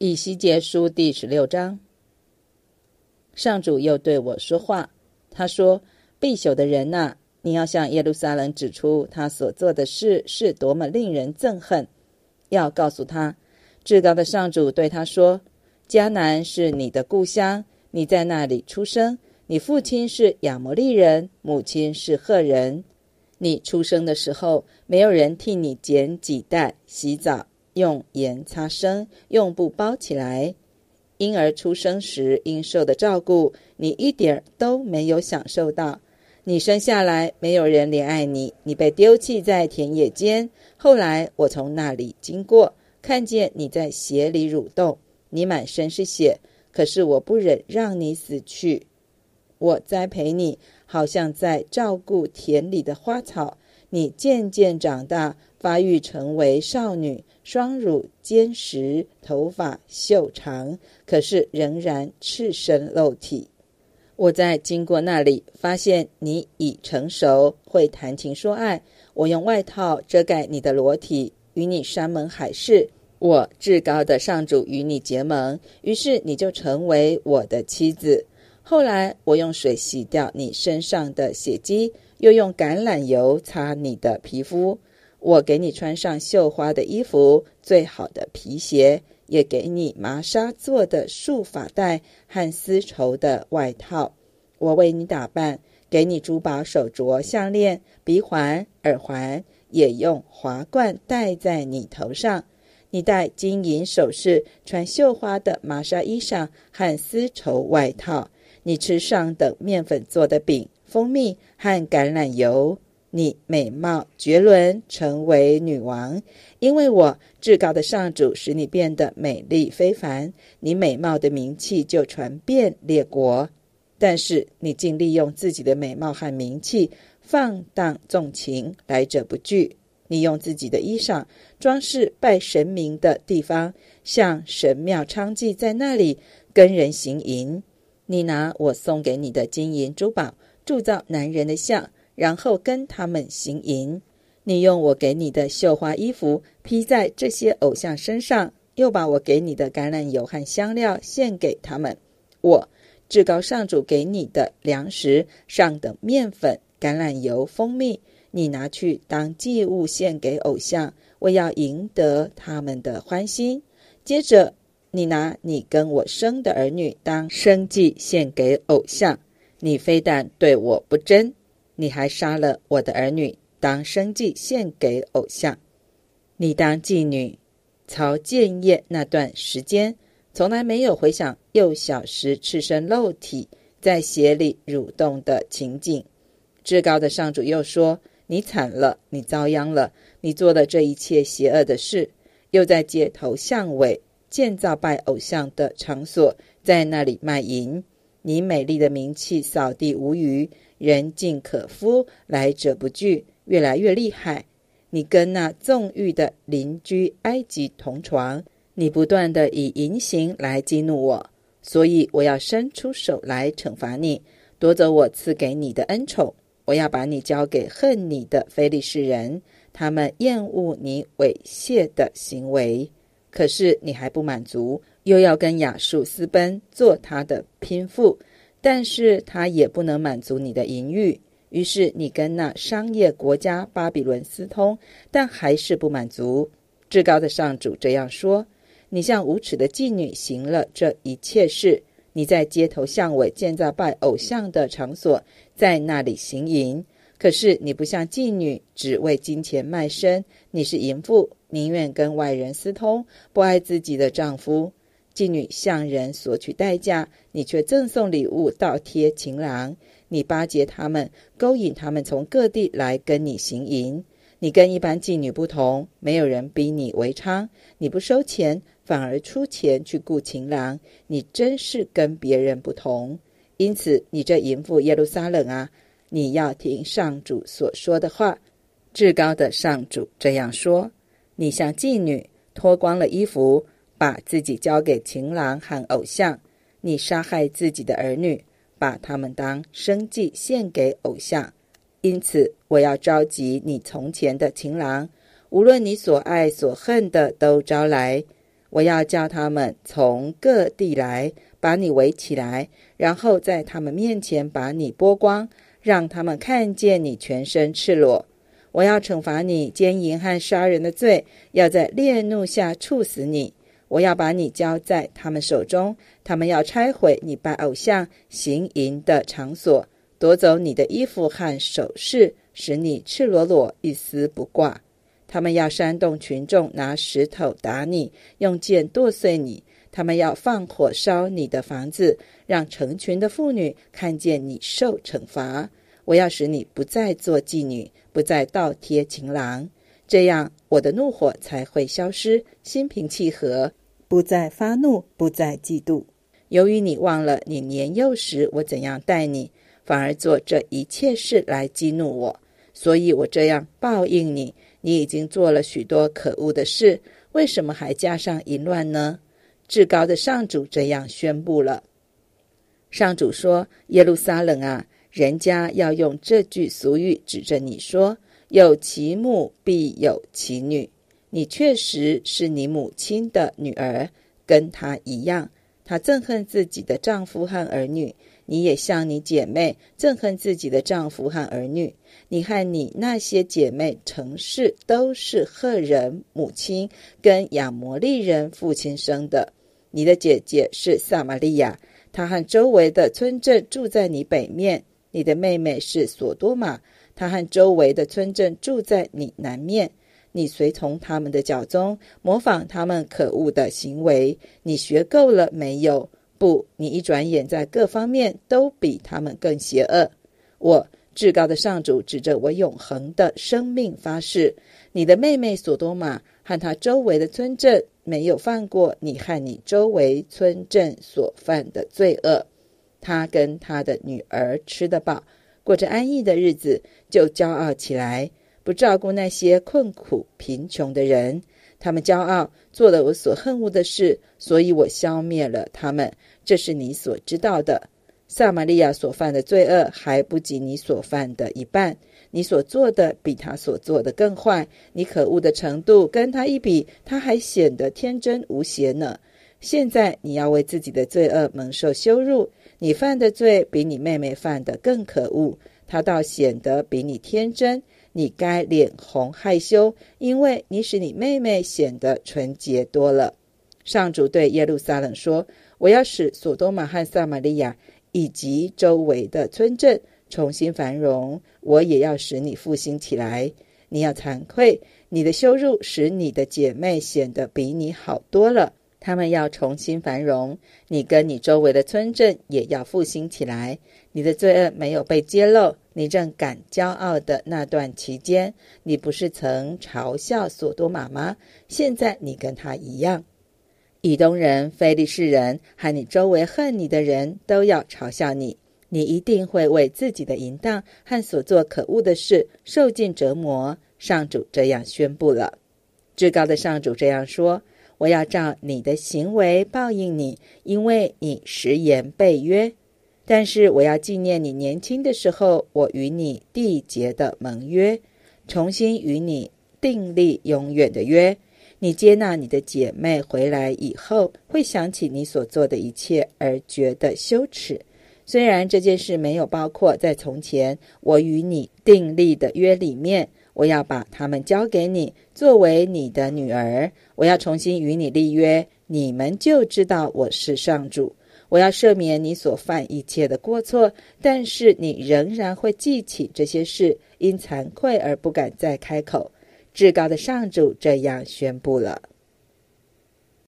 以西结书第16章。上主又对我说话，他说：必朽的人啊，你要向耶路撒冷指出他所做的事是多么令人憎恨，要告诉他，至高的上主对他说：迦南是你的故乡，你在那里出生，你父亲是亚摩利人，母亲是赫人。你出生的时候，没有人替你剪脐带、洗澡，用盐擦身，用布包起来。婴儿出生时应受的照顾，你一点都没有享受到。你生下来，没有人怜爱你，你被丢弃在田野间。后来我从那里经过，看见你在血里蠕动，你满身是血，可是我不忍让你死去。我栽培你，好像在照顾田里的花草。你渐渐长大，发育成为少女，双乳坚实，头发秀长，可是仍然赤身露体。我在经过那里，发现你已成熟，会谈情说爱。我用外套遮盖你的裸体，与你山盟海誓。我至高的上主与你结盟，于是你就成为我的妻子。后来我用水洗掉你身上的血迹，又用橄榄油擦你的皮肤。我给你穿上绣花的衣服，最好的皮鞋，也给你麻纱做的束发带和丝绸的外套。我为你打扮，给你珠宝手镯、项链、鼻环、耳环，也用华冠戴在你头上。你戴金银首饰，穿绣花的麻纱衣裳和丝绸外套。你吃上等面粉做的饼、蜂蜜和橄榄油。你美貌绝伦，成为女王，因为我至高的上主使你变得美丽非凡，你美貌的名气就传遍列国。但是你竟利用自己的美貌和名气，放荡纵情，来者不拒。你用自己的衣裳装饰拜神明的地方，向神庙娼妓，在那里跟人行淫。你拿我送给你的金银珠宝铸造男人的像，然后跟他们行淫。你用我给你的绣花衣服披在这些偶像身上，又把我给你的橄榄油和香料献给他们。我至高上主给你的粮食，上等面粉、橄榄油、蜂蜜，你拿去当祭物献给偶像，我要赢得他们的欢心。接着你拿你跟我生的儿女当生祭献给偶像，你非但对我不贞，你还杀了我的儿女当生祭献给偶像。你当妓女曹建业那段时间，从来没有回想幼小时赤身露体在血里蠕动的情景。至高的上主又说，你惨了，你遭殃了，你做了这一切邪恶的事，又在街头巷尾建造拜偶像的场所，在那里卖淫。你美丽的名气扫地无余，人尽可夫，来者不拒，越来越厉害。你跟那纵欲的邻居埃及同床，你不断地以淫行来激怒我，所以我要伸出手来惩罚你，夺走我赐给你的恩宠。我要把你交给恨你的非利士人，他们厌恶你猥亵的行为。可是你还不满足，又要跟亚述私奔，做他的拼妇，但是他也不能满足你的淫欲。于是你跟那商业国家巴比伦私通，但还是不满足。至高的上主这样说，你向无耻的妓女行了这一切事，你在街头巷尾建造拜偶像的场所，在那里行淫。可是你不像妓女，只为金钱卖身，你是淫妇，宁愿跟外人私通，不爱自己的丈夫。妓女向人索取代价，你却赠送礼物，倒贴情郎。你巴结他们，勾引他们从各地来跟你行淫。你跟一般妓女不同，没有人逼你为娼，你不收钱，反而出钱去雇情郎，你真是跟别人不同。因此你这淫妇耶路撒冷啊，你要听上主所说的话。至高的上主这样说，你像妓女，脱光了衣服，把自己交给情郎和偶像，你杀害自己的儿女，把他们当生祭献给偶像。因此我要召集你从前的情郎，无论你所爱所恨的都招来， 我要叫他们从各地来，把你围起来，然后在他们面前把你剥光，让他们看见你全身赤裸。我要惩罚你奸淫和杀人的罪，要在烈怒下处死你。我要把你交在他们手中，他们要拆毁你拜偶像行淫的场所，夺走你的衣服和首饰，使你赤裸裸，一丝不挂。他们要煽动群众拿石头打你，用剑剁碎你。他们要放火烧你的房子，让成群的妇女看见你受惩罚。我要使你不再做妓女，不再倒贴情郎，这样我的怒火才会消失，心平气和，不再发怒，不再嫉妒。由于你忘了你年幼时我怎样待你，反而做这一切事来激怒我，所以我这样报应你。你已经做了许多可恶的事，为什么还加上淫乱呢？至高的上主这样宣布了。上主说，耶路撒冷啊，人家要用这句俗语指着你说，有其母必有其女。你确实是你母亲的女儿，跟她一样。她憎恨自己的丈夫和儿女，你也像你姐妹憎恨自己的丈夫和儿女。你和你那些姐妹城市都是赫人母亲跟亚摩利人父亲生的。你的姐姐是撒玛利亚，她和周围的村镇住在你北面。你的妹妹是索多玛，她和周围的村镇住在你南面。你随从他们的脚踪，模仿他们可恶的行为。你学够了没有？不，你一转眼在各方面都比他们更邪恶。我至高的上主指着我永恒的生命发誓，你的妹妹索多玛和她周围的村镇没有犯过你和你周围村镇所犯的罪恶。她跟她的女儿吃得饱，过着安逸的日子，就骄傲起来，不照顾那些困苦贫穷的人。他们骄傲，做了我所恨恶的事，所以我消灭了他们。这是你所知道的。撒玛利亚所犯的罪恶还不及你所犯的一半，你所做的比他所做的更坏。你可恶的程度跟他一比，他还显得天真无邪呢。现在你要为自己的罪恶蒙受羞辱，你犯的罪比你妹妹犯的更可恶，他倒显得比你天真。你该脸红害羞，因为你使你妹妹显得纯洁多了。上主对耶路撒冷说，我要使索多玛和撒玛利亚以及周围的村镇重新繁荣，我也要使你复兴起来。你要惭愧，你的羞辱使你的姐妹显得比你好多了。他们要重新繁荣，你跟你周围的村镇也要复兴起来。你的罪恶没有被揭露，你正感骄傲的那段期间，你不是曾嘲笑索多玛吗？现在你跟他一样。以东人、非利士人和你周围恨你的人都要嘲笑你，你一定会为自己的淫荡和所做可恶的事受尽折磨。上主这样宣布了。至高的上主这样说，我要照你的行为报应你，因为你食言背约。但是我要纪念你年轻的时候我与你缔结的盟约，重新与你订立永远的约。你接纳你的姐妹回来以后，会想起你所做的一切而觉得羞耻。虽然这件事没有包括在从前我与你订立的约里面，我要把它们交给你，作为你的女儿。我要重新与你立约，你们就知道我是上主。我要赦免你所犯一切的过错，但是你仍然会记起这些事，因惭愧而不敢再开口。至高的上主这样宣布了。